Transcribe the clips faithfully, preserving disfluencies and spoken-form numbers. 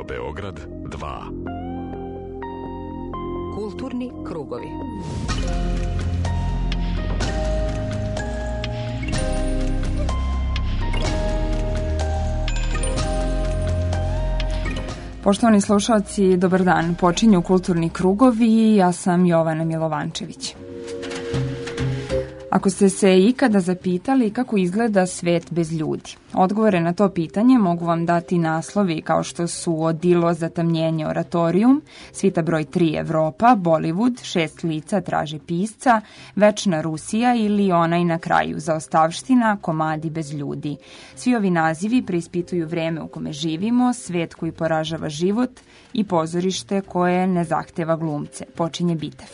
Beograd dva. Kulturni krugovi. Poštovani slušalci, dobar dan. Počinju Kulturni krugovi i ja sam Jovana Milovančević. Ako ste se ikada zapitali kako izgleda svet bez ljudi, odgovore na to pitanje mogu vam dati naslovi kao što su Odilo, Zatamnjenje, Oratorijum, Svita broj tri Evropa, Bollywood, Šest lica traže pisca, Večna Rusija ili Onaj na kraju, Zaostavština, Komadi bez ljudi. Svi ovi nazivi preispituju vreme u kome živimo, svet koji poražava život i pozorište koje ne zahteva glumce. Počinje Bitev.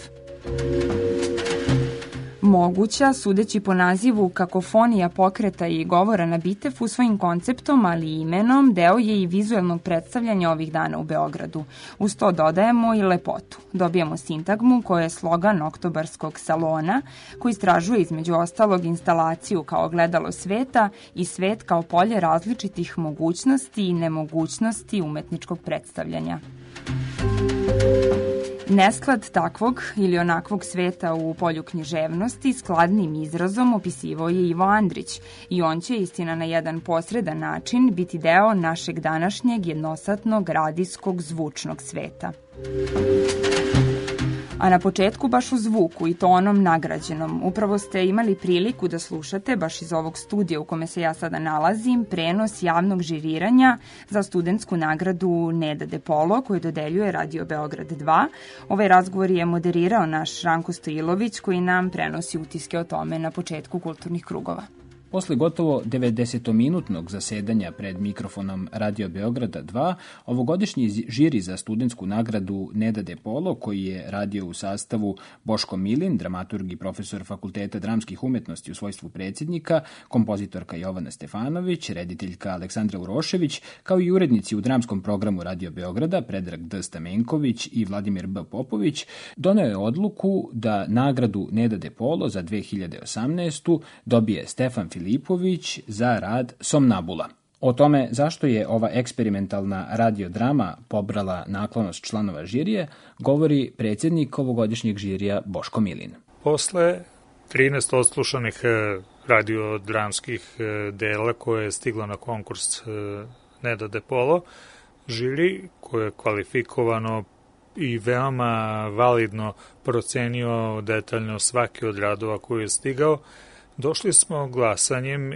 Moguća, sudeći po nazivu kakofonija pokreta i govora na Bitefu svojim konceptom, ali i imenom, deo je i vizuelnog predstavljanja ovih dana u Beogradu. Uz to dodajemo i lepotu. Dobijamo sintagmu koja je slogan oktobarskog salona, koji istražuje između ostalog instalaciju kao ogledalo sveta i svet kao polje različitih mogućnosti i nemogućnosti umetničkog predstavljanja. Nesklad takvog ili onakvog sveta u polju književnosti skladnim izrazom opisivao je Ivo Andrić i on će, istina na jedan posredan način, biti deo našeg današnjeg jednosatnog radijskog zvučnog sveta. A na početku baš u zvuku i to onom nagrađenom. Upravo ste imali priliku da slušate, baš iz ovog studija u kome se ja sada nalazim, prenos javnog žiriranja za studentsku nagradu Neda De Polo koju dodeljuje Radio Beograd dva. Ovaj razgovor je moderirao naš Ranko Stojilović koji nam prenosi utiske o tome na početku Kulturnih krugova. Posle gotovo devedesetominutnog zasedanja pred mikrofonom Radio Beograda dva, ovogodišnji žiri za studentsku nagradu Neda De Polo, koji je radio u sastavu Boško Milin, dramaturg i profesor Fakulteta dramskih umetnosti u svojstvu predsjednika, kompozitorka Jovana Stefanović, rediteljka Aleksandra Urošević, kao i urednici u dramskom programu Radio Beograda, Predrag D. Stamenković i Vladimir B. Popović, doneo je odluku da nagradu Neda De Polo za dve hiljade osamnaestu dobije Stefan Filipović za rad Somnambula. O tome zašto je ova eksperimentalna radiodrama pobrala naklonost članova žirije, govori predsjednik ovogodišnjeg žirija Boško Milin. Posle trinaest odslušanih radiodramskih dela koje je stiglo na konkurs Neda De Polo, žiri koje je kvalifikovano i veoma validno procenio detaljno svaki od radova koji je stigao, došli smo glasanjem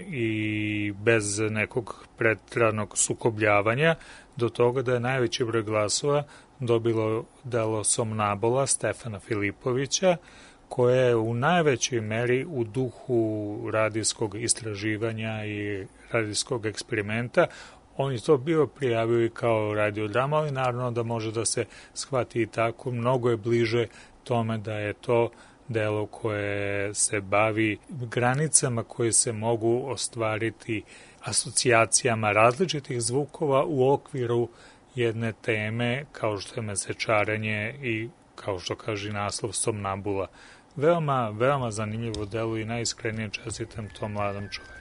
i bez nekog pretranog sukobljavanja do toga da je najveći broj glasova dobilo delo Somnambula Stefana Filipovića, koje je u najvećoj meri u duhu radijskog istraživanja i radijskog eksperimenta. On je to bio prijavio i kao radiodrama, ali naravno da može da se shvati i tako. Mnogo je bliže tome da je to delo koje se bavi granicama koje se mogu ostvariti asocijacijama različitih zvukova u okviru jedne teme kao što je mesečarenje i kao što kaže naslov Somnambula. Veoma, veoma zanimljivo delo i najiskrenije čestitam tom mladom čoveku.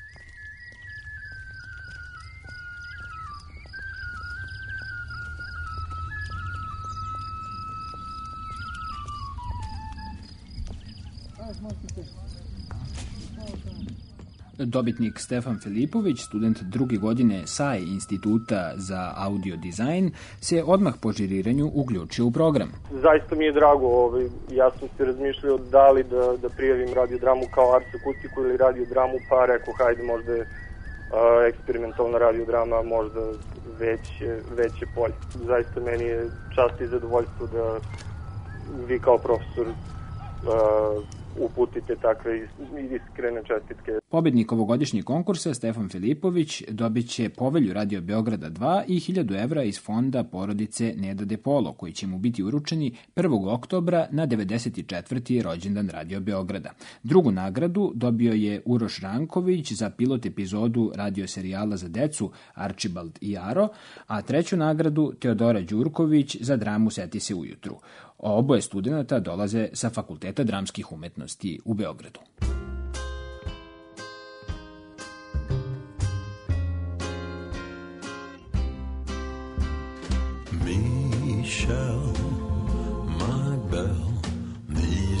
Dobitnik Stefan Filipović, student druge godine S A E Instituta za audio dizajn, se odmah po žiriranju uključio u program. Zaista mi je drago, ovaj, ja sam se razmišljao da li da, da prijavim radiodramu kao ars akustiku ili radiodramu, pa rekao hajde možda je a, eksperimentalna radiodrama možda veće, veće polje. Zaista meni je čast i zadovoljstvo da vi kao profesor a, uputite takve iskrene čestitke. Pobednik ovogodišnjeg konkursa, Stefan Filipović, dobit će povelju Radio Beograda dva i hiljadu evra iz fonda porodice Neda De Polo, koji će mu biti uručeni prvog oktobra na devedeset četvrti rođendan Radio Beograda. Drugu nagradu dobio je Uroš Ranković za pilot epizodu radio serijala za decu Archibald i Aro, a treću nagradu Teodora Đurković za dramu Seti se ujutru. Oboje studenata dolaze sa Fakulteta dramskih umetnosti u Beogradu.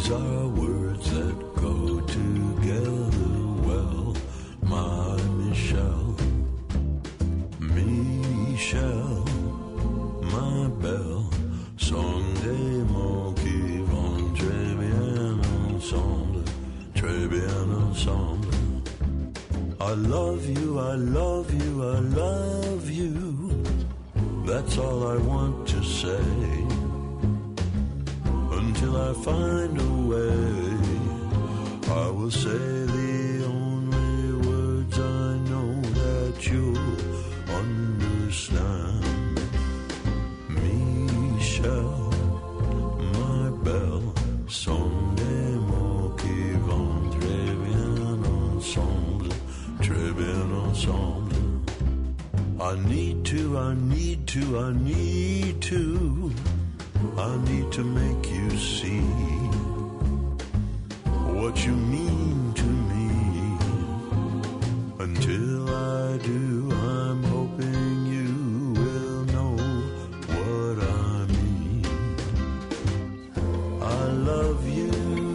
Words are words that go together well, my Michelle, Michelle, my belle, sont des mots qui vont très bien ensemble, très bien ensemble. I love you, I love you, I love you, that's all I want to say, until I find a way, I will say the only words I know that you'll understand. Michelle, my belle, sont des mots qui vont très bien ensemble, très bien ensemble. I need to, I need to, I need to, I need to make you see what you mean to me. Until I do, I'm hoping you will know what I mean. I love you.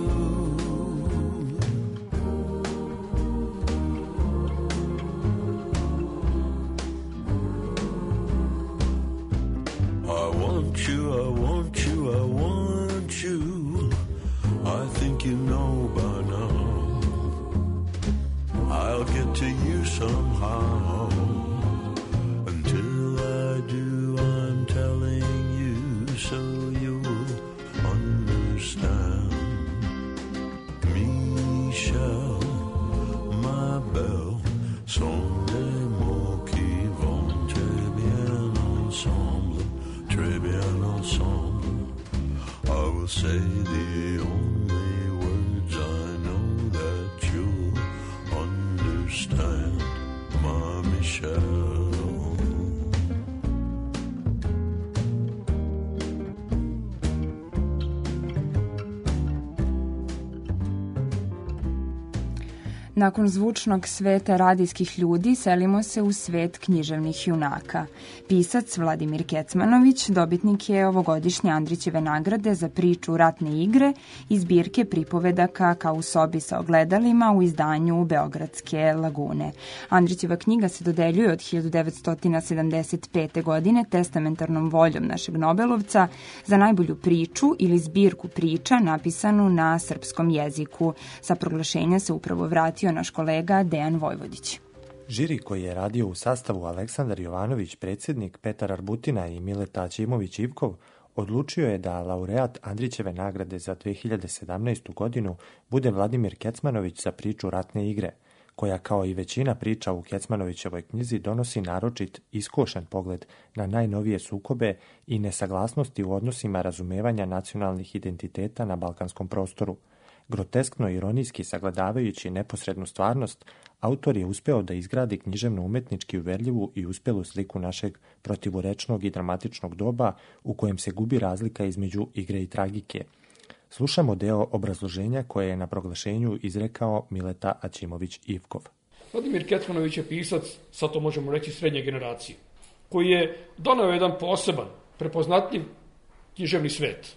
I want you, I want you, I want you. I think you know by now. I'll get to you somehow. Until I do, I'm telling you so you'll understand. Michelle, my belle, sont des mots qui vont très bien ensemble, très bien ensemble. I will say the only words I know that you'll understand, my Michelle. Nakon zvučnog sveta radijskih ljudi selimo se u svet književnih junaka. Pisac Vladimir Kecmanović dobitnik je ovogodišnje Andrićeve nagrade za priču Ratne igre iz zbirke pripovedaka Kao u sobi sa ogledalima u izdanju Beogradske lagune. Andrićeva knjiga se dodeljuje od hiljadu devetsto sedamdeset pete. godine testamentarnom voljom našeg Nobelovca za najbolju priču ili zbirku priča napisanu na srpskom jeziku. Sa proglašenja se upravo vratio naš kolega Dejan Vojvodić. Žiri koji je radio u sastavu Aleksandar Jovanović, predsjednik, Petar Arbutina i Mileta Ćimović-Ivkov, odlučio je da laureat Andrićeve nagrade za dve hiljade sedamnaestu. godinu bude Vladimir Kecmanović za priču Ratne igre, koja kao i većina priča u Kecmanovićevoj knjizi donosi naročit, iskošen pogled na najnovije sukobe i nesaglasnosti u odnosima razumevanja nacionalnih identiteta na balkanskom prostoru. Groteskno ironijski sagledavajući neposrednu stvarnost, autor je uspeo da izgradi književno-umetnički uverljivu i uspelu sliku našeg protivurečnog i dramatičnog doba u kojem se gubi razlika između igre i tragike. Slušamo deo obrazloženja koje je na proglašenju izrekao Mileta Ćimović-Ivkov. Vladimir Kecmanović je pisac, sad to možemo reći, srednje generacije, koji je doneo jedan poseban, prepoznatljiv književni svet.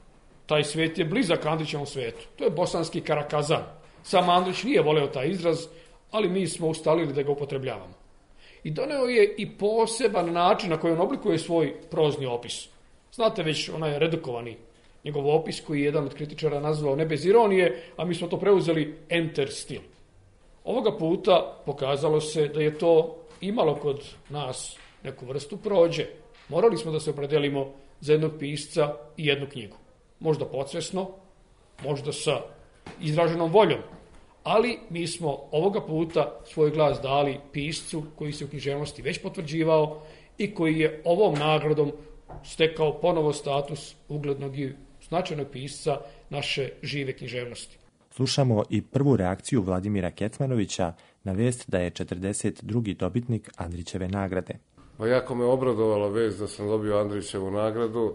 Taj svet je blizak Andrićevom svetu. To je bosanski karakazan. Sam Andrić nije voleo taj izraz, ali mi smo ustalili da ga upotrebljavamo. I doneo je i poseban način na koji on oblikuje svoj prozni opis. Znate već onaj redukovani njegov opis koji je jedan od kritičara nazvao ne bez ironije, a mi smo to preuzeli enter stil. Ovoga puta pokazalo se da je to imalo kod nas neku vrstu prođe. Morali smo da se opredelimo za jednog pisca i jednu knjigu. Možda podsvesno, možda sa izraženom voljom, ali mi smo ovoga puta svoj glas dali piscu koji se u književnosti već potvrđivao i koji je ovom nagradom stekao ponovo status uglednog i značajnog pisca naše žive književnosti. Slušamo i prvu reakciju Vladimira Kecmanovića na vest da je četrdeset drugi dobitnik Andrićeve nagrade. Pa jako me obradovala vest da sam dobio Andrićevu nagradu.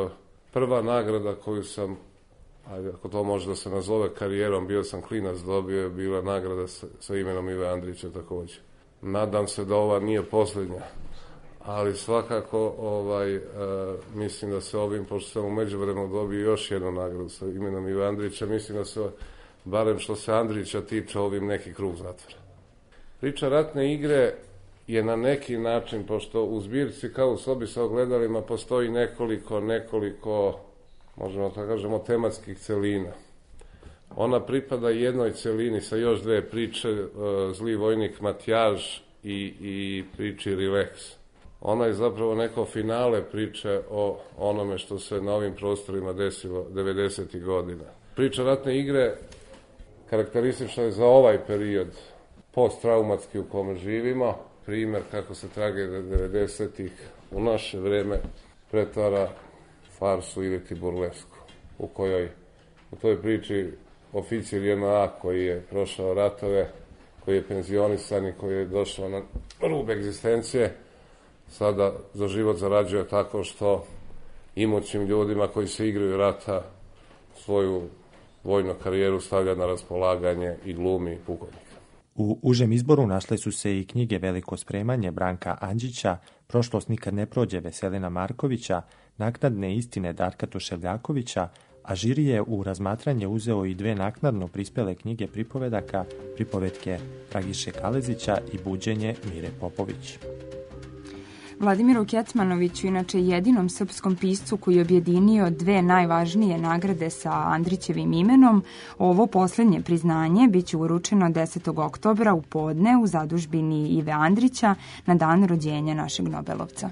Prva nagrada koju sam, ajde, ako to može da se nazove karijerom, bio sam klinac, dobio je bila nagrada sa, sa imenom Ive Andrića također. Nadam se da ova nije posljednja, ali svakako ovaj, e, mislim da se ovim, pošto sam u međuvremenu dobio još jednu nagradu sa imenom Ive Andrića, mislim da se, barem što se Andrića tiče, ovim neki krug zatvora. Priča Ratne igre je na neki način, pošto u zbirci kao u sobi sa ogledalima postoji nekoliko, nekoliko, možemo tako kažemo, tematskih celina. Ona pripada jednoj celini sa još dve priče, e, Zli vojnik Matjaž i, i priči Relax. Ona je zapravo neko finale priče o onome što se na ovim prostorima desilo devedesetih godina. Priča Ratne igre karakteristična je za ovaj period posttraumatski u kome živimo, primjer kako se tragedija devedesetih u naše vreme pretvara farsu ili ti burlesku, u kojoj u toj priči oficir J N A koji je prošao ratove, koji je penzionisan i koji je došao na rub egzistencije, sada za život zarađuje tako što imućim ljudima koji se igraju rata svoju vojnu karijeru stavlja na raspolaganje i glumi pukovnika. U užem izboru našle su se i knjige Veliko spremanje Branka Andžića, Prošlost nikad ne prođe Veselina Markovića, Naknadne istine Darka Tuševljakovića, a žiri je u razmatranje uzeo i dve naknadno prispele knjige pripovedaka, pripovetke Dragiše Kalezića i Buđenje Mire Popović. Vladimiru Kecmanoviću, inače jedinom srpskom piscu koji je objedinio dve najvažnije nagrade sa Andrićevim imenom, ovo posljednje priznanje biće uručeno desetog oktobra u podne u zadužbini Ive Andrića na dan rođenja našeg Nobelovca.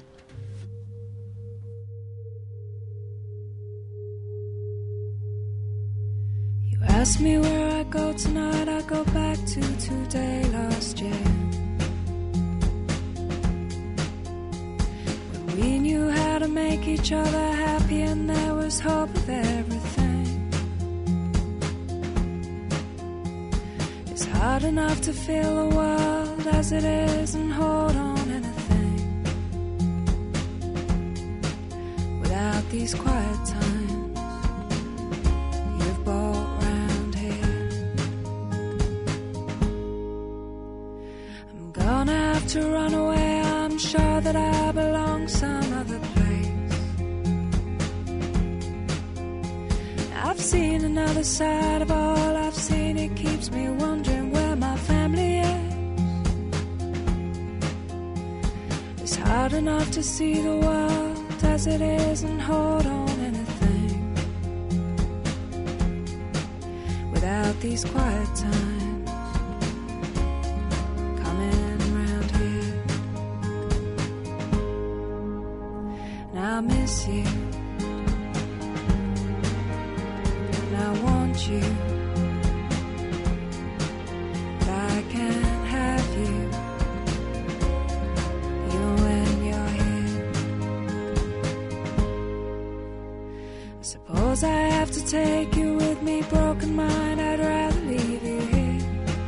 You ask me where I go tonight, I go back to today last year. We knew how to make each other happy and there was hope of everything. It's hard enough to feel the world as it is and hold on anything without these quiet times you've brought round here. I'm gonna have to run away, I'm sure that I belong some other place. I've seen another side of all I've seen, it keeps me wondering where my family is. It's hard enough to see the world as it is and hold on anything without these quiet times. I miss you, and I want you, but I can't have you, even when you're here. I suppose I have to take you with me, broken mind, I'd rather leave you here.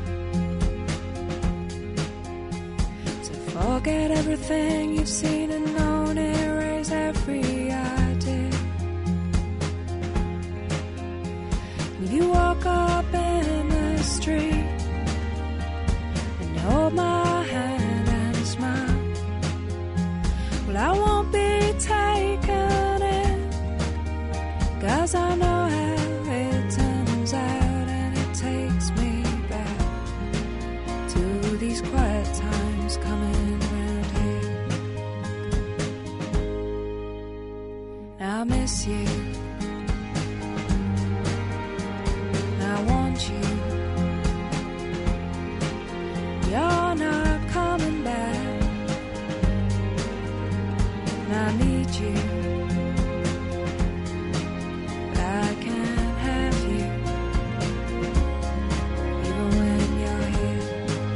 To forget everything you've seen and known, erase every idea. If you walk up in the street and hold my hand and smile, well, I won't be taken in, 'cause I know how it turns out, and it takes me back to these quiet times coming around here. I miss you, I want you, you're not coming back, and I need you, but I can't have you, even when you're here.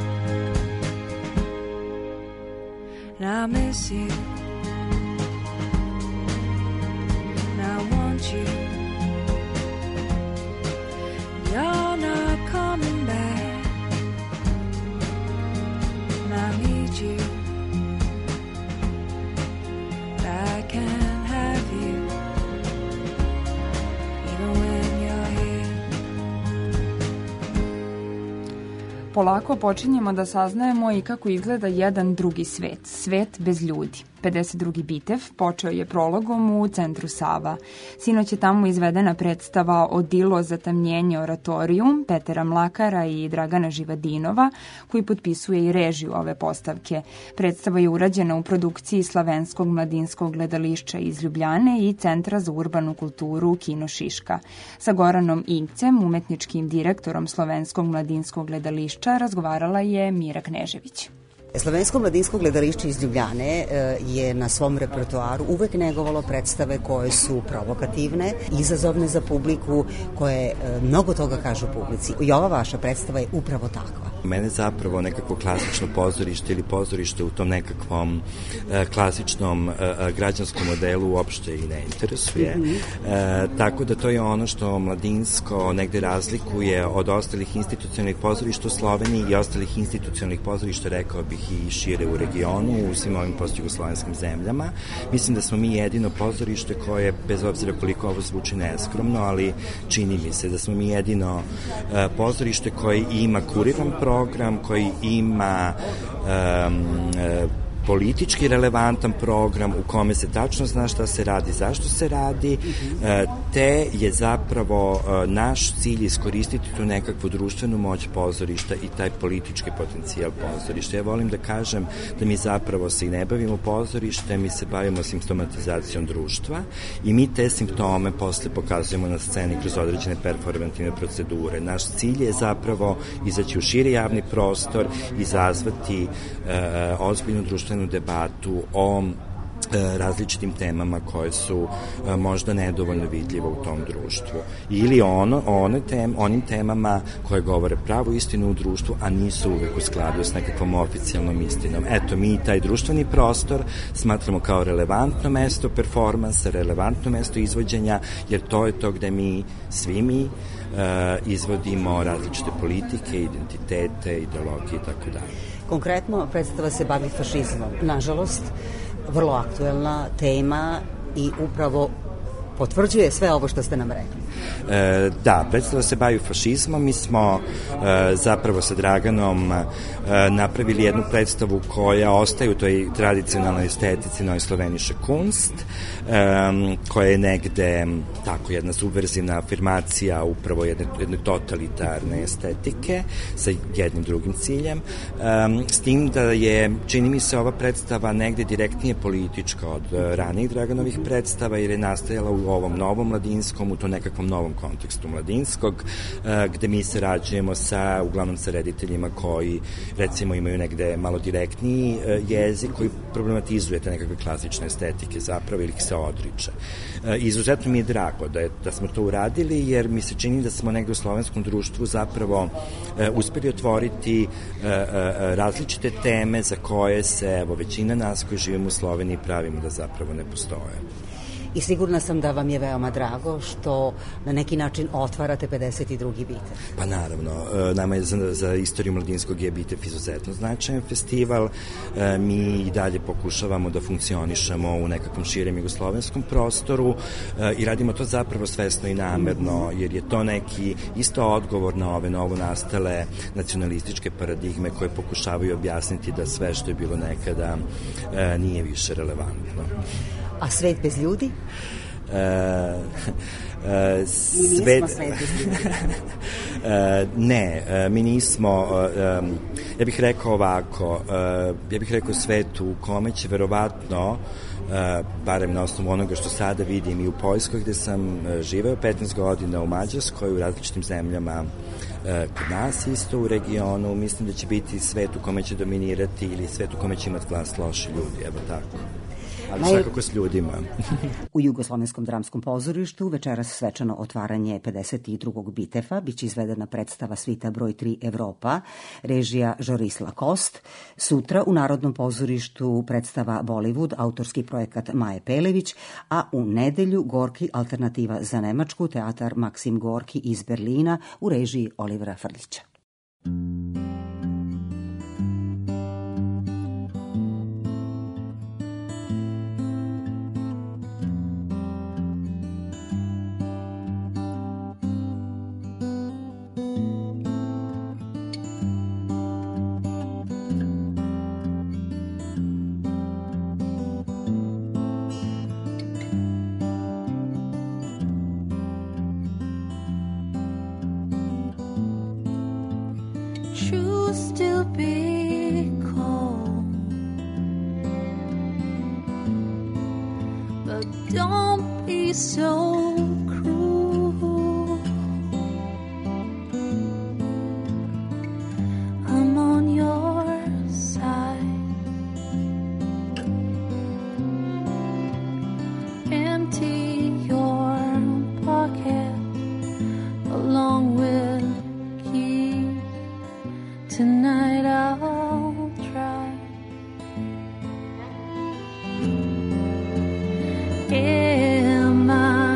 And I miss you, you. You're not coming back, and I need you, but I can't have you, even when you're here. Polako počinjemo da saznajemo i kako izgleda jedan drugi svet, svet bez ljudi. pedeset drugi bitev počeo je prologom u centru Sava. Sinoć je tamo izvedena predstava Odilo zatamnjenje oratorijum Petera Mlakara i Dragana Živadinova, koji potpisuje i režiju ove postavke. Predstava je urađena u produkciji Slavenskog mladinskog gledališća iz Ljubljane i Centra za urbanu kulturu Kino Šiška. Sa Goranom Inkcem, umetničkim direktorom Slovenskog mladinskog gledališća, razgovarala je Mira Knežević. Slovensko mladinsko gledališće iz Ljubljane je na svom repertoaru uvek negovalo predstave koje su provokativne, izazovne za publiku, koje mnogo toga kažu publici. I ova vaša predstava je upravo takva. Mene zapravo nekako klasično pozorište ili pozorište u tom nekakvom e, klasičnom e, građanskom modelu uopšte i ne interesuje. Mm-hmm. e, tako da to je ono što mladinsko negde razlikuje od ostalih institucionalnih pozorišta u Sloveniji i ostalih institucionalnih pozorišta, rekao bih, i šire u regionu, u svim ovim postjugoslovenskim zemljama. Mislim da smo mi jedino pozorište koje, bez obzira koliko ovo zvuči neskromno, ali čini mi se da smo mi jedino e, pozorište koje ima kuriran program, koji ima um, politički relevantan program u kome se tačno zna šta se radi, zašto se radi, te je zapravo naš cilj iskoristiti tu nekakvu društvenu moć pozorišta i taj politički potencijal pozorišta. Ja volim da kažem da mi zapravo se i ne bavimo pozorištem, mi se bavimo simptomatizacijom društva i mi te simptome posle pokazujemo na sceni kroz određene performativne procedure. Naš cilj je zapravo izaći u širi javni prostor, izazvati uh, ozbiljnu društvenu debatu o različitim temama koje su možda nedovoljno vidljive u tom društvu. Ili ono, one tem, onim temama koje govore pravu istinu u društvu, a nisu uvek u skladu s nekakvom oficijalnom istinom. Eto, mi taj društveni prostor smatramo kao relevantno mesto performansa, relevantno mesto izvođenja, jer to je to gde mi, svi mi, izvodimo različite politike, identitete, ideologije i tako dalje. Konkretno, predstava se bavi fašizmom. Nažalost, vrlo aktuelna tema i upravo potvrđuje sve ovo što ste nam rekli. E, da, predstava se bavi fašizmom. Mi smo e, zapravo sa Draganom e, napravili jednu predstavu koja ostaje u toj tradicionalnoj estetici Neue Slovenische Kunst, e, koja je negde tako jedna subverzivna afirmacija upravo jedne, jedne totalitarne estetike sa jednim drugim ciljem. E, s tim da je, čini mi se, ova predstava negde direktnije politička od ranijih Draganovih predstava, jer je nastajala u ovom novom mladinskom, u to nekakvom novom kontekstu mladinskog, gde mi sarađujemo sa, uglavnom sa rediteljima koji, recimo, imaju negde malo direktniji jezik, koji problematizuje te nekakve klasične estetike zapravo ili ih se odriče. Izuzetno mi je drago da, je, da smo to uradili, jer mi se čini da smo negde u slovenskom društvu zapravo uspeli otvoriti različite teme za koje se, evo, većina nas koji živimo u Sloveniji pravimo da zapravo ne postoje. I sigurna sam da vam je veoma drago što na neki način otvarate pedeset drugi bitev. Pa naravno, nama je za, za istoriju mladinskog je bitev izuzetno značajan festival. Mi i dalje pokušavamo da funkcionišemo u nekakvom širem jugoslovenskom prostoru i radimo to zapravo svesno i namerno, jer je to neki isto odgovor na ove novo nastale nacionalističke paradigme koje pokušavaju objasniti da sve što je bilo nekada nije više relevantno. A svet bez ljudi? Uh, uh, svet... svet bez ljudi. uh, ne, uh, mi nismo, uh, um, ja bih rekao ovako, uh, ja bih rekao svetu u kome će verovatno, uh, barem na osnovu onoga što sada vidim i u Poljskoj gde sam uh, živeo petnaest godina, u Mađarskoj, u različitim zemljama kod nas isto u regionu, mislim da će biti svet u kome će dominirati ili svet u kome će imati vlast loši ljudi, evo tako. Ali svakako s ljudima. U Jugoslovenskom dramskom pozorištu večeras svečano otvaranje pedeset drugog bitefa biće izvedena predstava Svita broj tri Evropa, režija Joris Lacoste. Sutra u Narodnom pozorištu predstava Bollywood, autorski projekat Maje Pelević, a u nedelju Gorki alternativa za Nemačku, teatar Maksim Gorki iz Berlina u režiji Olivera Frljića. choose to be cold, but don't be so cruel. I'm on your side. Empty your pocket along with keys. Tonight I'll try. In my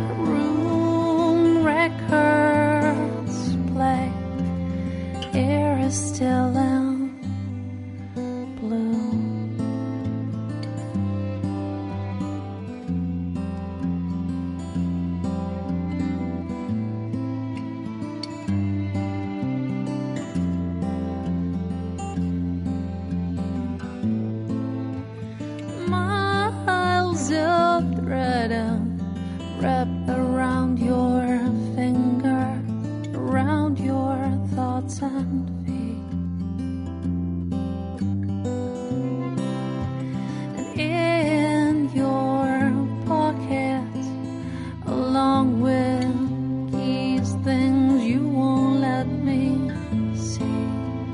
room, records play. Air is still in blue. Miles of thread wrapped around your finger, around your thoughts and feet. And in your pocket, along with keys, things you won't let me see.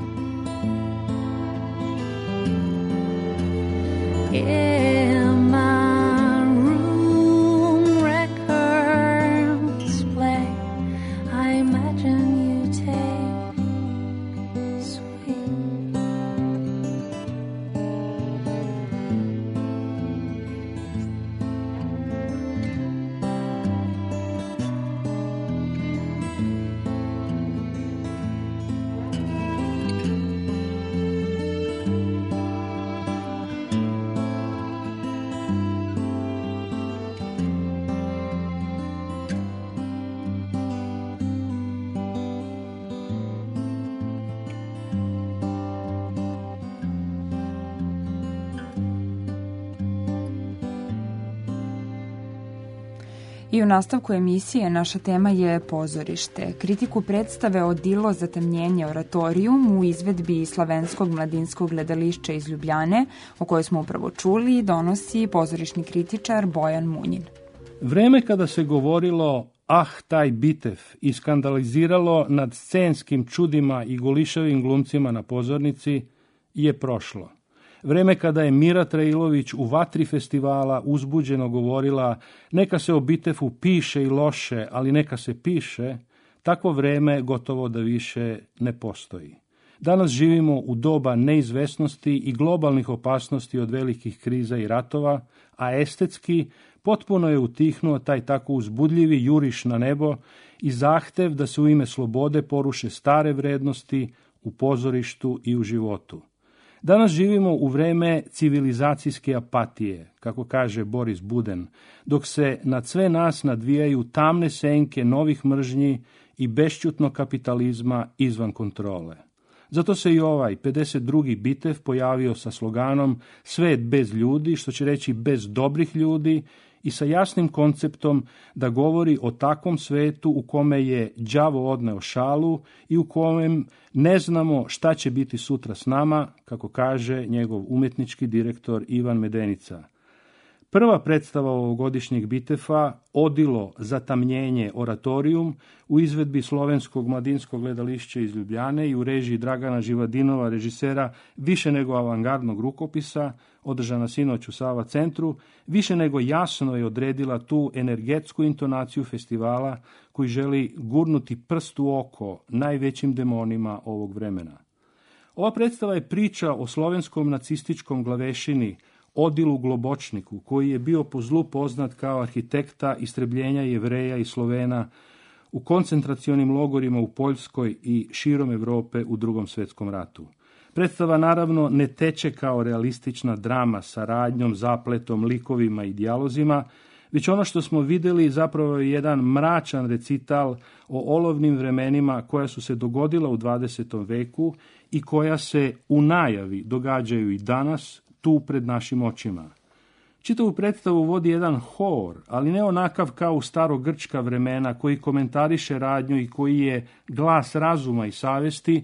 In my room, records play. I imagine you take sweet. I u nastavku emisije naša tema je pozorište. Kritiku predstave Odilo zatamnjenje oratorijum u izvedbi Slavenskog mladinskog gledališća iz Ljubljane, o kojoj smo upravo čuli, donosi pozorišni kritičar Bojan Munjin. Vreme kada se govorilo ah taj bitev i skandaliziralo nad scenskim čudima i golišavim glumcima na pozornici je prošlo. Vreme kada je Mira Trailović u vatri festivala uzbuđeno govorila neka se o bitevu piše i loše, ali neka se piše, takvo vreme gotovo da više ne postoji. Danas živimo u doba neizvesnosti i globalnih opasnosti od velikih kriza i ratova, a estetski potpuno je utihnuo taj tako uzbudljivi juriš na nebo i zahtev da se u ime slobode poruše stare vrednosti u pozorištu i u životu. Danas živimo u vreme civilizacijske apatije, kako kaže Boris Buden, dok se nad sve nas nadvijaju tamne senke novih mržnji i bešćutnog kapitalizma izvan kontrole. Zato se i ovaj pedeset drugi bitev pojavio sa sloganom Svet bez ljudi, što će reći bez dobrih ljudi, i sa jasnim konceptom da govori o takvom svetu u kome je đavo odneo šalu i u kojem ne znamo šta će biti sutra s nama, kako kaže njegov umetnički direktor Ivan Medenica. Prva predstava ovogodišnjeg bitefa, Odilo zatamnjenje oratorijum, u izvedbi Slovenskog mladinskog gledališća iz Ljubljane i u režiji Dragana Živadinova, režisera više nego avangardnog rukopisa, održana sinoć u Sava centru, više nego jasno je odredila tu energetsku intonaciju festivala koji želi gurnuti prst u oko najvećim demonima ovog vremena. Ova predstava je priča o slovenskom nacističkom glavešini Odilu Globočniku, koji je bio po zlu poznat kao arhitekta istrebljenja Jevreja i Slovena u koncentracionim logorima u Poljskoj i širom Europe u Drugom svjetskom ratu. Predstava naravno ne teče kao realistična drama sa radnjom, zapletom, likovima i dijalozima, već ono što smo vidjeli zapravo je jedan mračan recital o olovnim vremenima koja su se dogodila u dvadesetom veku i koja se u najavi događaju i danas, tu pred našim očima. Čitavu predstavu vodi jedan hor, ali ne onakav kao u starogrčka vremena koji komentariše radnju i koji je glas razuma i savjesti,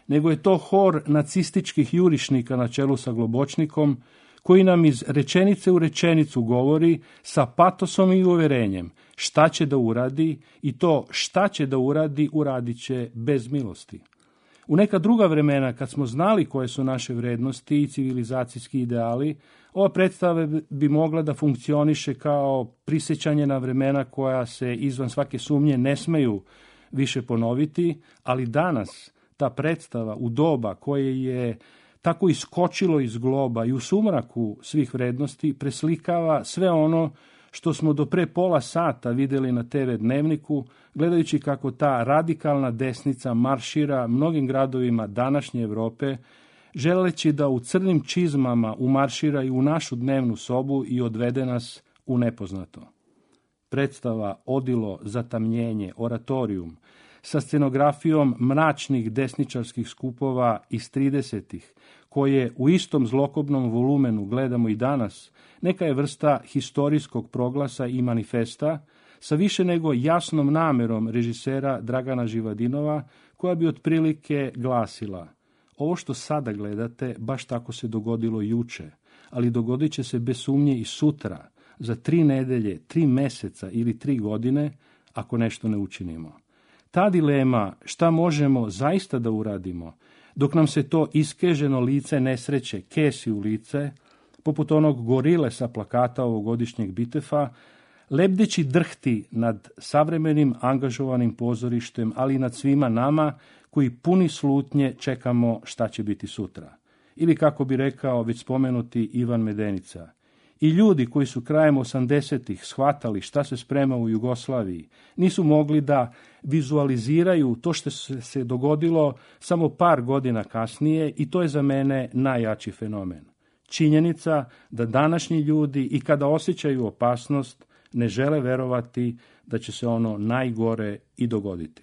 nego je to hor nacističkih jurišnika na čelu sa Globočnikom, koji nam iz rečenice u rečenicu govori sa patosom i uverenjem šta će da uradi i to šta će da uradi uradit će bez milosti. U neka druga vremena, kad smo znali koje su naše vrednosti i civilizacijski ideali, ova predstava bi mogla da funkcioniše kao prisjećanje na vremena koja se izvan svake sumnje ne smeju više ponoviti, ali danas ta predstava u doba koje je tako iskočilo iz globa i u sumraku svih vrednosti preslikava sve ono što smo do pre pola sata vidjeli na te ve dnevniku, gledajući kako ta radikalna desnica maršira mnogim gradovima današnje Evrope, želeći da u crnim čizmama umaršira i u našu dnevnu sobu i odvede nas u nepoznato. Predstava Odilo, zatamnjenje, oratorijum, sa scenografijom mračnih desničarskih skupova iz tridesetih, koje u istom zlokobnom volumenu gledamo i danas, neka je vrsta historijskog proglasa i manifesta sa više nego jasnom namerom režisera Dragana Živadinova, koja bi otprilike glasila: ovo što sada gledate baš tako se dogodilo juče, ali dogodit će se bez sumnje i sutra, za tri nedelje, tri meseca ili tri godine, ako nešto ne učinimo. Ta dilema šta možemo zaista da uradimo, dok nam se to iskeženo lice nesreće kesi u lice, poput onog gorile sa plakata ovogodišnjeg Bitefa, lebdeći drhti nad savremenim angažovanim pozorištem, ali i nad svima nama koji puni slutnje čekamo šta će biti sutra. Ili kako bi rekao već spomenuti Ivan Medenica, i ljudi koji su krajem osamdesetih shvatali šta se sprema u Jugoslaviji, nisu mogli da vizualiziraju to što se dogodilo samo par godina kasnije, i to je za mene najjači fenomen. Činjenica da današnji ljudi i kada osjećaju opasnost ne žele verovati da će se ono najgore i dogoditi.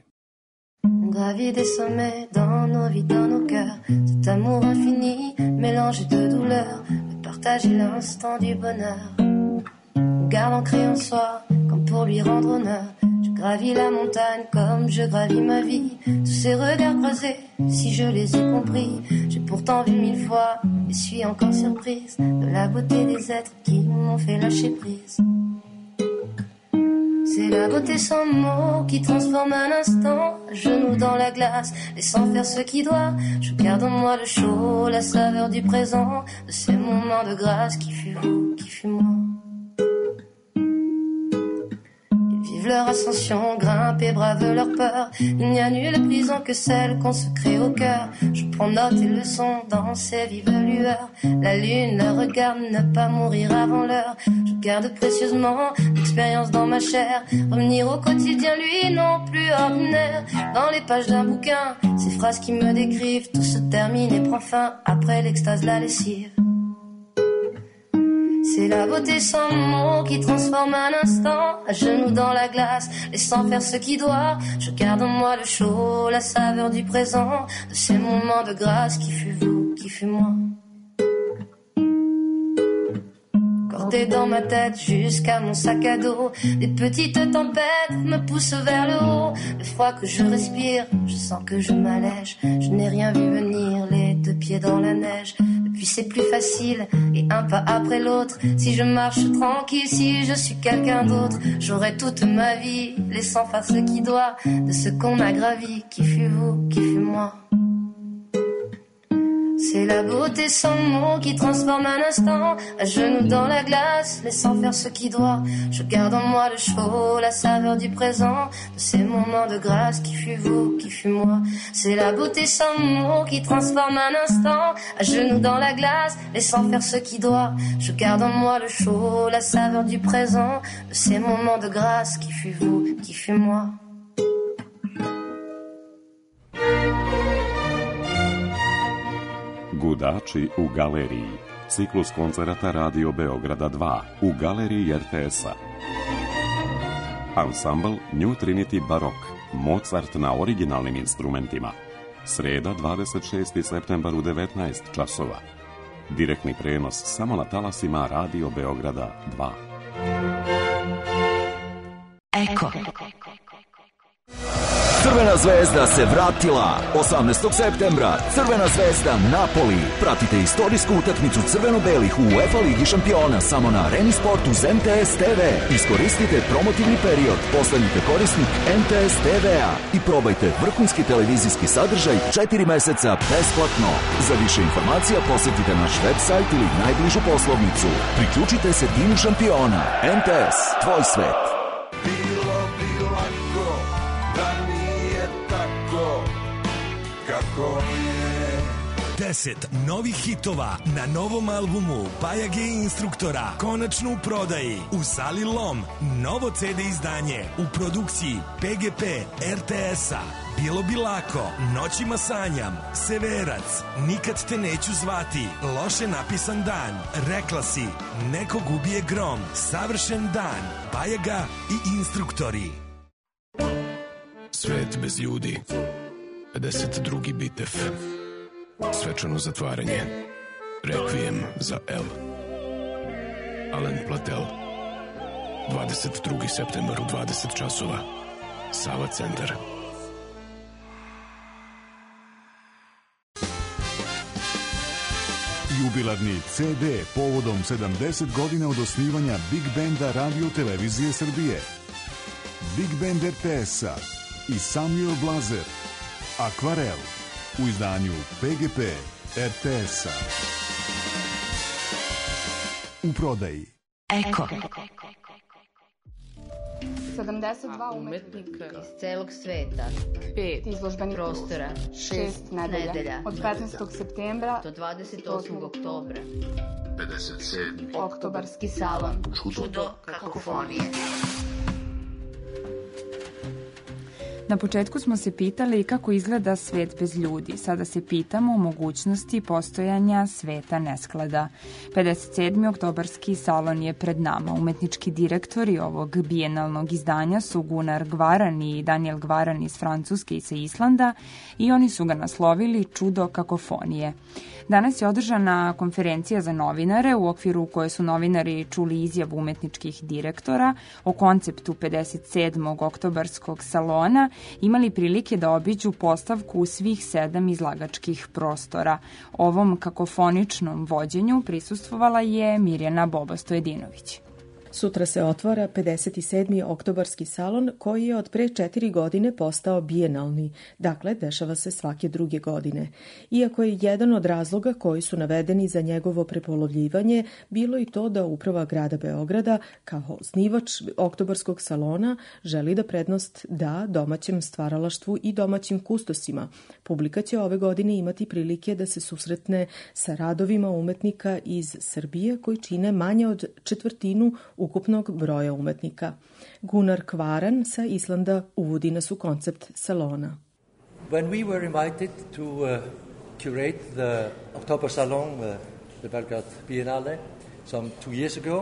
Gravi des sommets dans nos vies, dans nos cœurs, cet amour infini, mélange de douleur, de partager l'instant du bonheur. Garde ancré en soi, comme pour lui rendre honneur. Je gravis la montagne comme je gravis ma vie. Tous ces regards croisés, si je les ai compris, j'ai pourtant vu mille fois et suis encore surprise de la beauté des êtres qui m'ont fait lâcher prise. C'est la beauté sans mots qui transforme un instant, genoux dans la glace, laissant faire ce qui doit. Je garde en moi le chaud, la saveur du présent, de ces moments de grâce qui fut vous, qui fut moi. Ils vivent leur ascension, grimpent et bravent leur peur. Il n'y a nulle prison que celle qu'on se crée au cœur. Je prends note et leçons dans ces vives lueurs. La lune la regarde, ne pas mourir avant l'heure. Je garde précieusement l'expérience dans ma chair. Revenir au quotidien, lui, non plus ordinaire. Dans les pages d'un bouquin, ces phrases qui me décrivent, tout se termine et prend fin après l'extase, la lessive. C'est la beauté sans mots qui transforme un instant, à genoux dans la glace, laissant faire ce qui doit. Je garde en moi le chaud, la saveur du présent, de ces moments de grâce qui fut vous, qui fut moi. Cordé dans ma tête jusqu'à mon sac à dos, des petites tempêtes me poussent vers le haut. Le froid que je respire, je sens que je m'allège. Je n'ai rien vu venir, les deux pieds dans la neige. Puis c'est plus facile, et un pas après l'autre. Si je marche tranquille, si je suis quelqu'un d'autre, j'aurai toute ma vie, laissant faire ce qui doit, de ce qu'on a gravi, qui fut vous, qui fut moi. C'est la beauté sans mots qui transforme un instant, à genoux dans la glace, laissant faire ce qui doit. Je garde en moi le chaud, la saveur du présent, de ces moments de grâce qui fut vous, qui fut moi. C'est la beauté sans mots qui transforme un instant, à genoux dans la glace, laissant faire ce qui doit. Je garde en moi le chaud, la saveur du présent, de ces moments de grâce qui fut vous, qui fut moi. Gudači u galeriji. Ciklus koncerata Radio Beograda dva u galeriji er te es-a. Ansambl New Trinity Barok. Mozart na originalnim instrumentima. Sreda, dvadeset šesti septembar u devetnaest časova. Direktni prenos samo na talasima Radio Beograda dva. Eko. Crvena zvezda se vratila. osamnaestog septembra Crvena zvezda Napoli. Pratite istorijsku utakmicu crveno-belih u UEFA Ligi šampiona samo na Areni Sport uz M T S T V. Iskoristite promotivni period, postanite korisnik M T S T V-a i probajte vrhunski televizijski sadržaj četiri meseca besplatno. Za više informacija posjetite naš website ili najbližu poslovnicu. Priključite se timu šampiona. M T S, tvoj svet. Bilo bi lako da nije tako kako je. Deset novih hitova na novom albumu Bajage instruktora konačno u prodaji u sali Lom. Novo ce de izdanje u produkciji P G P R T S-a. Bilo bi lako, Noćima sanjam, Severac, Nikad te neću zvati, Loše napisan dan, Rekla si, Nekog ubije grom, Savršen dan, Bajaga i instruktori. Svet bez ljudi, pedeset drugi bitev, svečano zatvaranje, Rekvijem za El. Alen Platel, dvadeset drugi septembar u dvadeset časova, Sava centar. Jubilarni ce de povodom sedamdeset godina od osnivanja Big Benda Radio Televizije Srbije. Big Band R T S-a i Samuel Blazer, Akvarel, u izdanju P G P R T S-a. U prodaji. Eko. sedamdeset dva umetnika iz celog sveta, pet izložbenih prostora, šest nedelja, nedelja. Od petnaestog septembra do dvadeset osmog oktobra, pedeset sedmi oktobarski salon, čudo kakofonije. Na početku smo se pitali kako izgleda svet bez ljudi. Sada se pitamo o mogućnosti postojanja sveta nesklada. pedeset sedmi oktobarski salon je pred nama. Umetnički direktori ovog bijenalnog izdanja su Gunnar Gvaran i Daniel Gvaran iz Francuske i sa Islanda i oni su ga naslovili Čudo kakofonije. Danas je održana konferencija za novinare u okviru koje su novinari čuli izjavu umetničkih direktora o konceptu pedeset sedmog oktobarskog salona, imali prilike da obiđu postavku u svih sedam izlagačkih prostora. Ovom kakofoničnom vođenju prisustvovala je Mirjana Boba-Stojedinović. Sutra se otvara pedeset sedmi oktobarski salon koji je od pre četiri godine postao bijenalni, dakle dešava se svake druge godine. Iako je jedan od razloga koji su navedeni za njegovo prepolovljivanje bilo i to da uprava grada Beograda kao osnivač oktobarskog salona želi da prednost da domaćem stvaralaštvu i domaćim kustosima. Publika će ove godine imati prilike da se susretne sa radovima umetnika iz Srbije koji čine manje od četvrtinu ukupnog broja umetnika. Gunnar Gvaran sa Islanda uvodi nas u koncept salona. When we were invited to uh, curate the October Salon, uh, the Belgrade Biennale, some two years ago,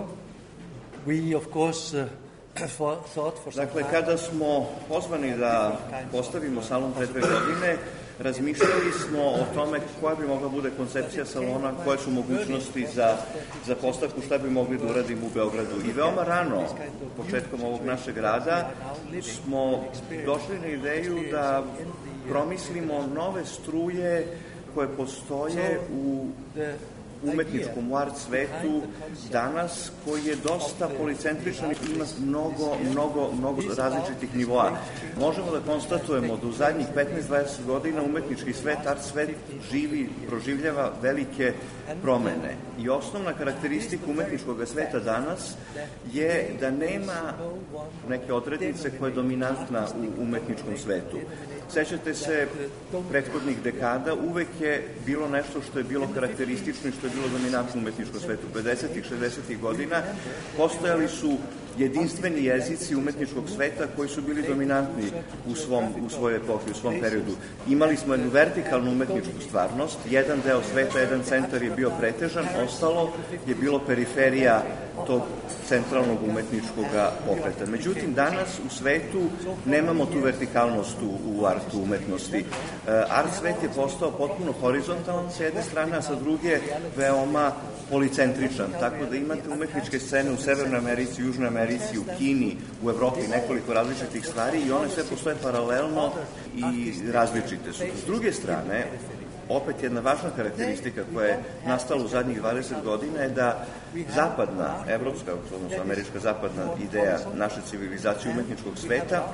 we of course uh, for, thought for some Dakle, kada smo pozvani da postavimo salon pre dve godine, razmišljali smo o tome koja bi mogla bude koncepcija salona, koje su mogućnosti za, za postavku, šta bi mogli da uradimo u Beogradu. I veoma rano, početkom ovog našeg rada, smo došli na ideju da promislimo nove struje koje postoje u umetničkom, u art svetu danas, koji je dosta policentričan i ima mnogo, mnogo, mnogo različitih nivoa. Možemo da konstatujemo da u zadnjih petnaest do dvadeset godina umetnički svet, art svet živi, proživljava velike promene. I osnovna karakteristika umetničkog sveta danas je da nema neke odrednice koja je dominantna u umetničkom svetu. Sećate se, prethodnih dekada uvek je bilo nešto što je bilo karakteristično i što je bilo dominantno u umetničkom svetu. pedesetih, šezdesetih godina postojali su jedinstveni jezici umetničkog sveta koji su bili dominantni u, svom, u svojoj epohi, u svom periodu. Imali smo jednu vertikalnu umetničku stvarnost, jedan deo sveta, jedan centar je bio pretežan, ostalo je bilo periferija tog centralnog umetničkog pokreta. Međutim, danas u svetu nemamo tu vertikalnost u, u artu umetnosti. Art svet je postao potpuno horizontalan s jedne strane, a sa druge veoma policentričan, tako da imate umetničke scene u Severnoj Americi, Južnoj Americi, Americi, u Kini, u Evropi nekoliko različitih stvari i one sve postoje paralelno i različite su. S druge strane, opet jedna važna karakteristika koja je nastala u zadnjih dvadeset godina je da zapadna, evropska, odnosno američka zapadna ideja naše civilizacije umetničkog sveta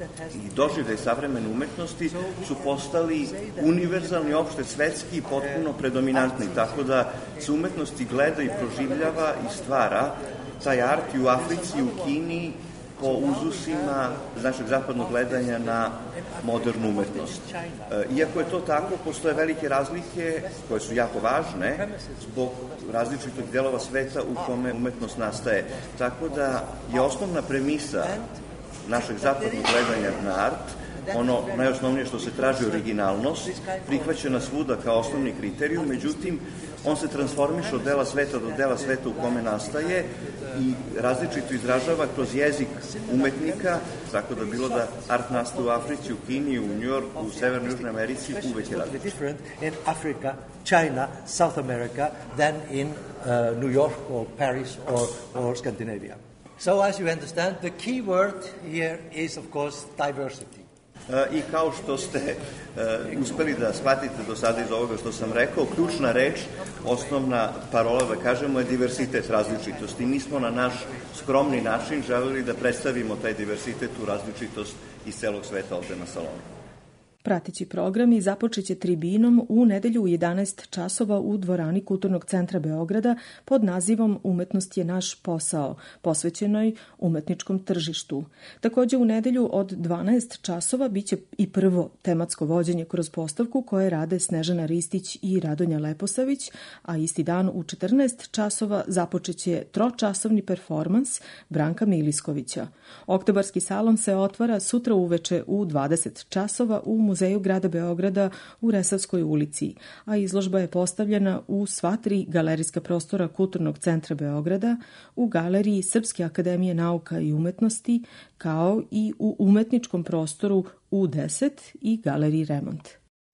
i doživljaj savremene umetnosti su postali univerzalni, opšte svetski i potpuno predominantni, tako da se umetnosti gleda i proživljava i stvara taj art i u Africi, i u Kini, po uzusima našeg zapadnog gledanja na modernu umetnost. Iako je to tako, postoje velike razlike koje su jako važne zbog različitih delova sveta u kome umetnost nastaje. Tako da je osnovna premisa našeg zapadnog gledanja na art, ono najosnovnije što se traži originalnost, prihvaćena svuda kao osnovni kriterijum, međutim, on se transformiše od dela sveta do dela sveta u kome nastaje i različito izražava kroz jezik umetnika, tako da bilo da art nastaje u Africi, u Kini, u Njujorku, u Severnoj Južnoj Americi, uvek je različito. In Africa, China, South America than in uh, New York or Paris or, or Scandinavia. So as you understand, the key word here is of course diversity. I kao što ste uh, uspeli da shvatite do sada iz ovoga što sam rekao, ključna reč, osnovna parola da kažemo je diversitet, različitosti. Mi smo na naš skromni način želeli da predstavimo taj diversitet u različitost iz celog sveta ovde na salonu. Prateći programi započeće tribinom u nedelju u jedanaest časova u dvorani Kulturnog centra Beograda pod nazivom Umetnost je naš posao, posvećenoj umetničkom tržištu. Takođe u nedelju od dvanaest časova biće i prvo tematsko vođenje kroz postavku koje rade Snežana Ristić i Radonja Leposavić, a isti dan u četrnaest časova započeće tročasovni performans Branka Miliskovića. Oktobarski salon se otvara sutra uveče u dvadeset časova u Muzeju grada Beograda u Resavskoj ulici, a izložba je postavljena u sva tri galerijska prostora Kulturnog centra Beograda, u galeriji Srpske akademije nauka i umetnosti, kao i u umetničkom prostoru U deset i galeriji Remont.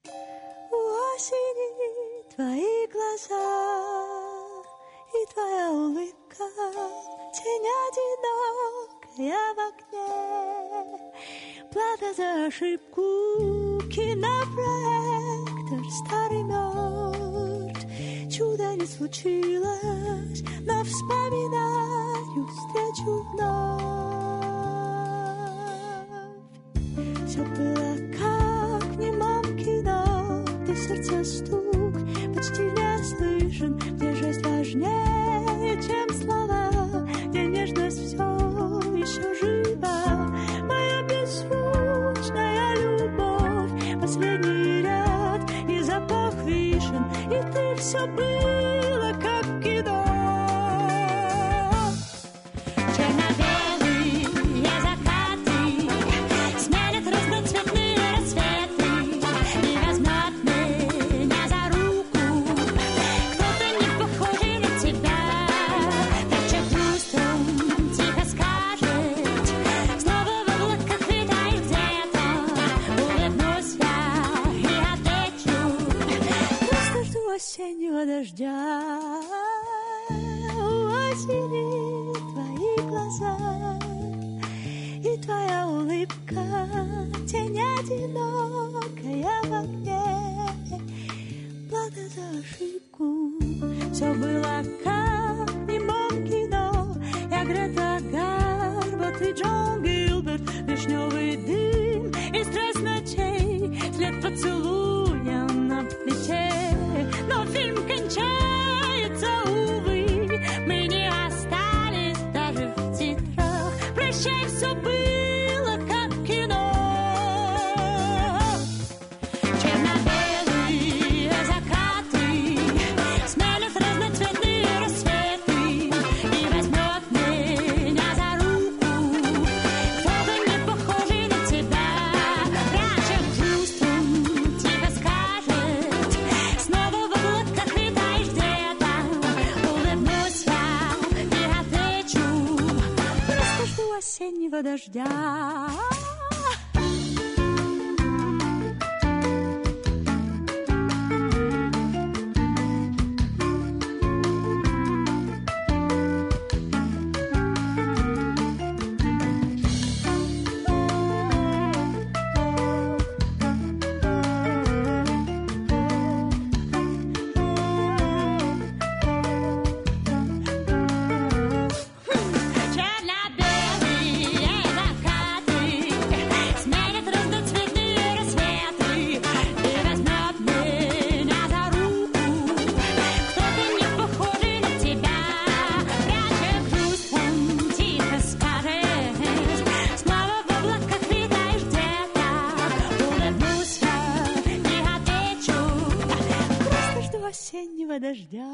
U osini tvoji glasa i tvoja ulika cijenjati dok ja v okne plata za šipku kinoprojektor stari mort čuda ne случилось но вспоминаю встречу вновь все было как в немом кино ты сердце стук почти не слышен где жесть важнее чем слова где нежность все еще жива моя беззвучная любовь последний ряд и запах вишен и ты все было как кино черно-белые закаты сменят разноцветные рассветы и возьмет меня за руку кто-то не похожий на тебя пряча чувством тихо скажет снова в облаках витаешь где-то улыбнусь я и отвечу просто жду осеннего дождя у осени твои глаза и твоя улыбка тень одинокая в окне плата за ошибку все было как в немом кино я Грета Гарбот и Джон Гилберт вишневый дым и стресс ночей след поцелуя на плече но фильм кончается увы мы не остались даже в титрах прощай все было как кино черно-белые закаты сменят разноцветные рассветы и возьмет меня за руку кто-то не похожий на тебя пряча чувством тихо скажет снова в облаках витаешь где-то улыбнусь я и отвечу просто жду осеннего дождя осеннего дождя.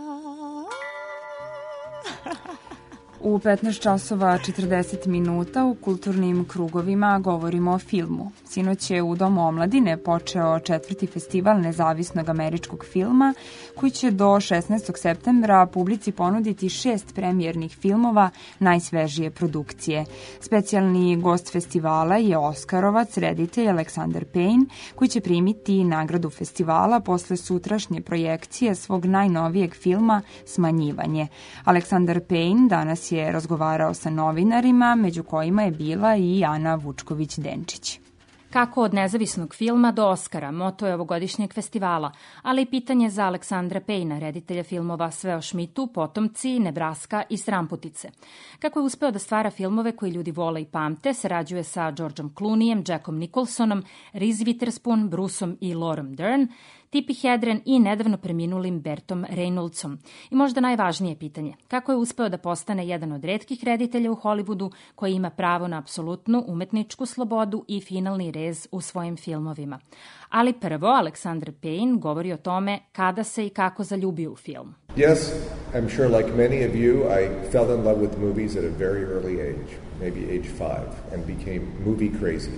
U petnaest časova četrdeset minuta u kulturnim krugovima govorimo o filmu. Sinoć je u Domu omladine počeo četvrti festival nezavisnog američkog filma koji će do šesnaestog septembra publici ponuditi šest premijernih filmova najsvežije produkcije. Specijalni gost festivala je Oskarovac, reditelj Aleksandar Payne, koji će primiti nagradu festivala posle sutrašnje projekcije svog najnovijeg filma Smanjivanje. Aleksandar Payne danas je razgovarao sa novinarima, među kojima je bila i Ana Vučković-Denčić. Kako od nezavisnog filma do Oskara, moto je ovogodišnjeg festivala, ali i pitanje za Aleksandra Payna, reditelja filmova Sve o Šmitu, Potomci, Nebraska i Sramputice. Kako je uspeo da stvara filmove koji ljudi vole i pamte, sarađuje sa Georgeom Clooneyem, Jackom Nicholsonom, Reese Witherspoon, Bruceom i Lauren Dern, Tippi Hedren i nedavno preminulim Bertom Reynoldsom. I možda najvažnije pitanje, kako je uspeo da postane jedan od retkih reditelja u Hollywoodu koji ima pravo na apsolutnu umetničku slobodu i finalni rez u svojim filmovima. Ali prvo, Aleksandar Payne govori o tome kada se i kako zaljubio u film. Yes, I'm sure like many of you, I fell in love with movies at a very early age, maybe age five, and became movie crazy.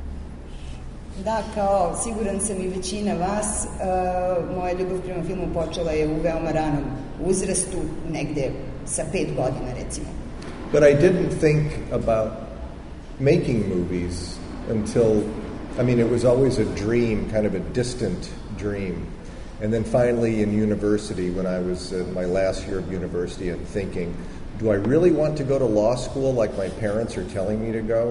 Da, kao siguran sam i većina vas, uh, moja ljubav prema filmu počela je u veoma ranom uzrastu, negde sa pet godina recimo. But I didn't think about making movies until, I mean, it was always a dream, kind of a distant dream. And then finally in university, when I was in my last year of university and thinking, do I really want to go to law school like my parents are telling me to go?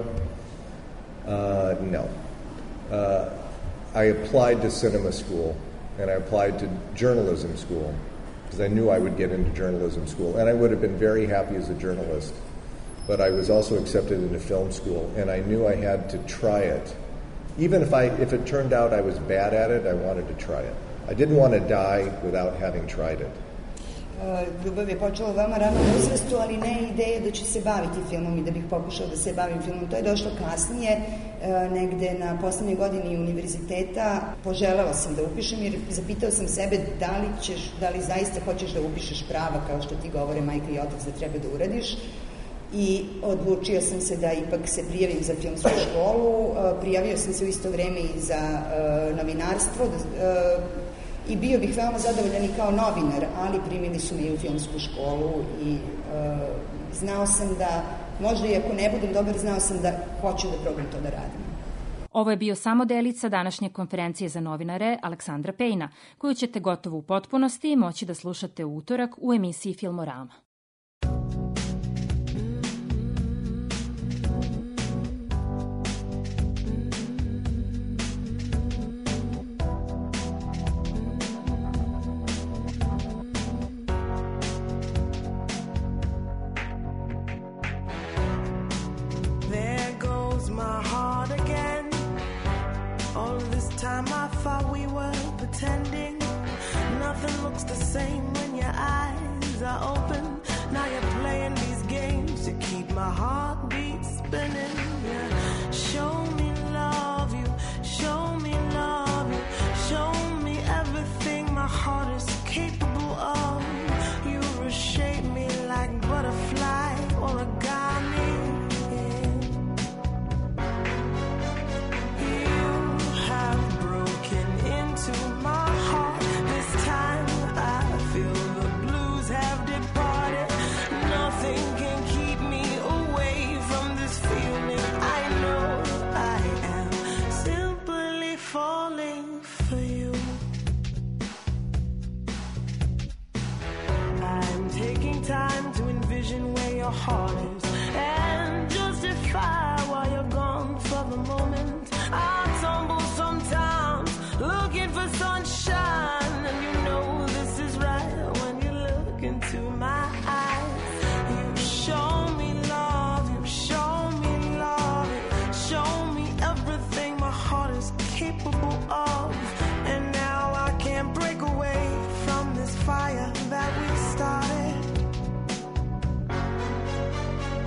Uh, no. Uh, I applied to cinema school, and I applied to journalism school, because I knew I would get into journalism school, and I would have been very happy as a journalist. But I was also accepted into film school, and I knew I had to try it. Even if I, if it turned out I was bad at it, I wanted to try it. I didn't want to die without having tried it. Ljubav je počela u veoma ranom uzrastu, ali ne ideje da ću se baviti filmom i da bih pokušao da se bavim filmom. To je došlo kasnije, negde na poslednjoj godini univerziteta. Poželeo sam da upišem jer zapitao sam sebe da li, ćeš, da li zaista hoćeš da upišeš prava kao što ti govore majka i otac da treba da uradiš. I odlučio sam se da ipak se prijavim za filmsku školu. Prijavio sam se u isto vreme i za novinarstvo. I bio bih veoma zadovoljan i kao novinar, ali primili su me i u filmsku školu i e, znao sam da, možda i ako ne budem dobar, znao sam da hoću da probam to da radim. Ovo je bio samo delica današnje konferencije za novinare Aleksandra Payna, koju ćete gotovo u potpunosti moći da slušate u utorak u emisiji Filmorama. Pretending nothing looks the same when your eyes are open. Now you're playing these games to keep my heartbeat spinning. Yeah. Show me love you, show me love you, show me everything my heart is capable of. You reshape me like butterfly origami. You have broken into my heart. This time I feel the blues have departed. Nothing can keep me away from this feeling. I know I am simply falling for you. I'm taking time to envision where your heart is and justify why you're gone for the moment. I tumble sometimes looking for sunshine, and you know this is right when you look into my eyes. You show me love, you show me love, you show me everything my heart is capable of. And now I can't break away from this fire that we started.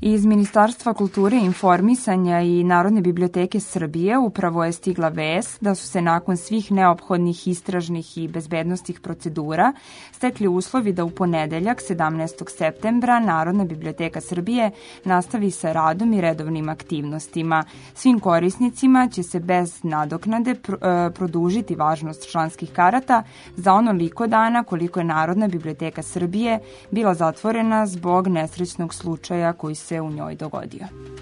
Iz Ministarstva kulture i informisanja i Narodne biblioteke Srbije upravo je stigla vest da su se nakon svih neophodnih istražnih i bezbednostnih procedura stekli uslovi da u ponedeljak sedamnaestog septembra Narodna biblioteka Srbije nastavi sa radom i redovnim aktivnostima. Svim korisnicima će se bez nadoknade produžiti važnost članskih karata za onoliko dana koliko je Narodna biblioteka Srbije bila zatvorena zbog nesrećnog slučaja koji se u njoj dogodio.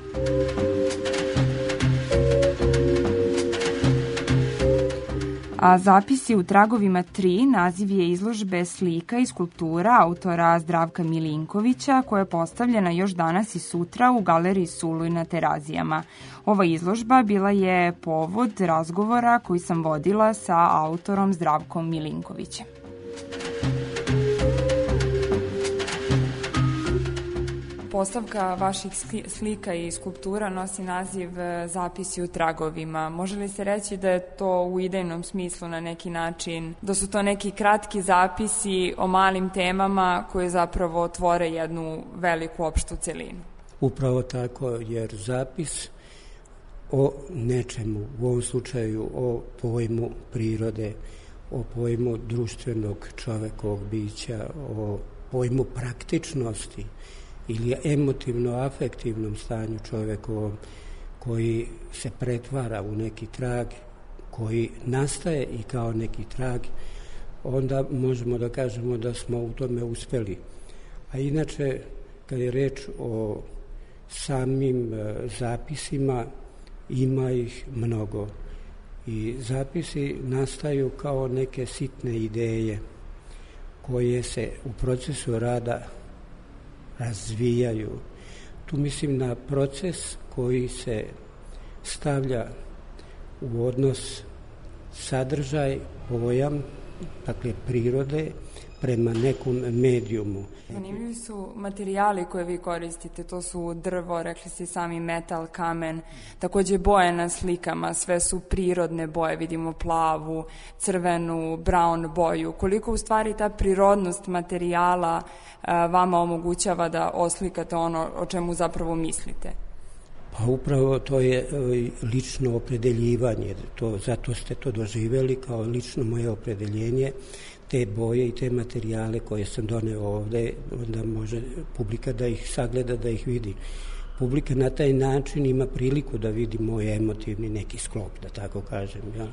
A Zapisi u tragovima tri naziv je izložbe slika i skulptura autora Zdravka Milinkovića koja je postavljena još danas i sutra u galeriji Suluj na Terazijama. Ova izložba bila je povod razgovora koji sam vodila sa autorom Zdravkom Milinkovićem. Postavka vaših slika i skulptura nosi naziv Zapisi u tragovima. Može li se reći da je to u idejnom smislu na neki način, da su to neki kratki zapisi o malim temama koje zapravo tvore jednu veliku opštu celinu? Upravo tako, jer zapis o nečemu, u ovom slučaju o pojmu prirode, o pojmu društvenog čovekovog bića, o pojmu praktičnosti, ili emotivno-afektivnom stanju čovekovom koji se pretvara u neki trag, koji nastaje i kao neki trag, onda možemo da kažemo da smo u tome uspeli. A inače, kad je reč o samim zapisima, ima ih mnogo. I zapisi nastaju kao neke sitne ideje koje se u procesu rada razvijaju. Tu mislim na proces koji se stavlja u odnos sadržaj, pojam, dakle prirode, prema nekom medijumu. Zanimljivi su materijali koje vi koristite, to su drvo, rekli ste sami metal, kamen, takođe boje na slikama, sve su prirodne boje, vidimo plavu, crvenu, brown boju. Koliko u stvari ta prirodnost materijala vama omogućava da oslikate ono o čemu zapravo mislite? Pa upravo to je lično opredeljivanje, to, zato ste to doživjeli kao lično moje opredeljenje, te boje i te materijale koje sam doneo ovde, onda može publika da ih sagleda, da ih vidi. Publika na taj način ima priliku da vidi moj emotivni neki sklop, da tako kažem. Ja.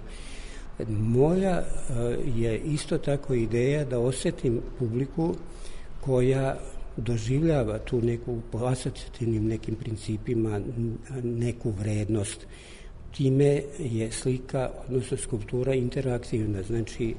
Moja je isto tako ideja da osetim publiku koja doživljava tu neku po asocijativnim nekim principima neku vrednost. Time je slika, odnosno skulptura interaktivna, znači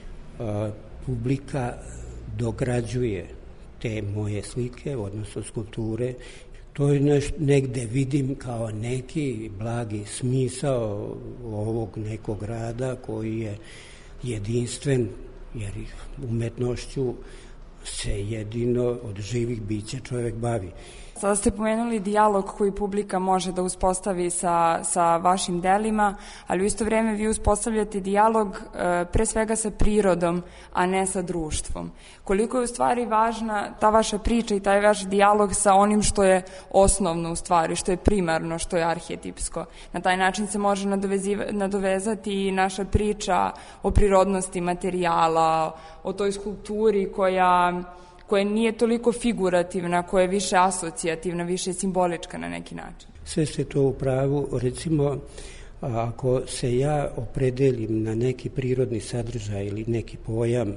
publika dograđuje te moje slike, odnosno skulpture. To je nešto, negde vidim kao neki blagi smisao ovog nekog rada koji je jedinstven, jer umetnošću se jedino od živih bića čovjek bavi. Sada ste pomenuli dijalog koji publika može da uspostavi sa, sa vašim delima, ali u isto vreme vi uspostavljate dijalog e, pre svega sa prirodom, a ne sa društvom. Koliko je u stvari važna ta vaša priča i taj vaš dijalog sa onim što je osnovno u stvari, što je primarno, što je arhetipsko. Na taj način se može nadovezati i naša priča o prirodnosti materijala, o toj skulpturi koja... koja nije toliko figurativna, koja je više asocijativna, više simbolička na neki način. Sve ste to u pravu. Recimo, ako se ja opredelim na neki prirodni sadržaj ili neki pojam,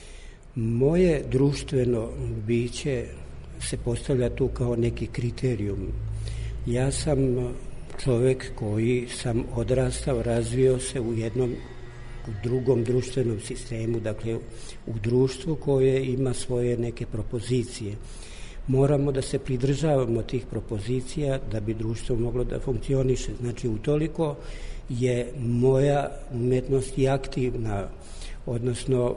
moje društveno biće se postavlja tu kao neki kriterijum. Ja sam čovek koji sam odrastao, razvio se u jednom u drugom društvenom sistemu, dakle u društvu koje ima svoje neke propozicije. Moramo da se pridržavamo tih propozicija da bi društvo moglo da funkcioniše. Znači, utoliko je moja umetnost i aktivna, odnosno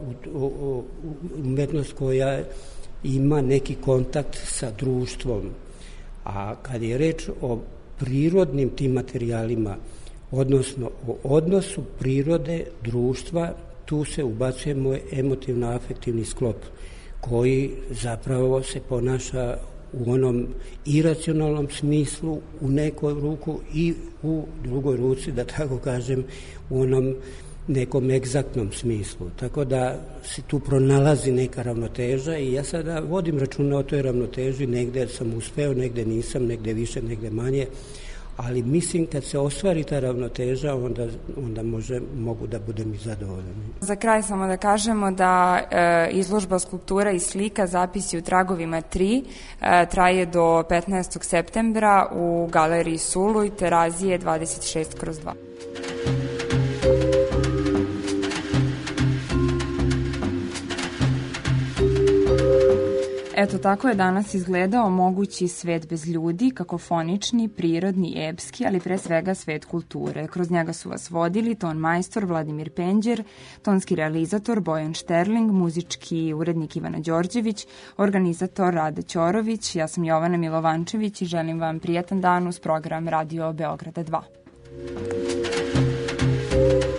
umetnost koja ima neki kontakt sa društvom. A kad je reč o prirodnim tim materijalima, odnosno o odnosu prirode, društva, tu se ubacuje moj emotivno-afektivni sklop, koji zapravo se ponaša u onom iracionalnom smislu u nekoj ruku i u drugoj ruci, da tako kažem, u onom nekom egzaktnom smislu. Tako da se tu pronalazi neka ravnoteža i ja sada vodim računa o toj ravnoteži, negde sam uspeo, negde nisam, negde više, negde manje, ali mislim kad se ostvari ta ravnoteža, onda, onda može, mogu da budem i zadovoljan. Za kraj samo da kažemo da e, izložba skulptura i slika Zapisi u tragovima tri e, traje do petnaestog septembra u galeriji Suluj, Terazije dvadeset šest kroz dva. Eto, tako je danas izgledao mogući svet bez ljudi, kakofonični, prirodni, epski, ali pre svega svet kulture. Kroz njega su vas vodili ton majstor Vladimir Penđer, tonski realizator Bojan Šterling, muzički urednik Ivana Đorđević, organizator Rada Ćorović, ja sam Jovana Milovančević i želim vam prijatan dan uz program Radio Beograda dva.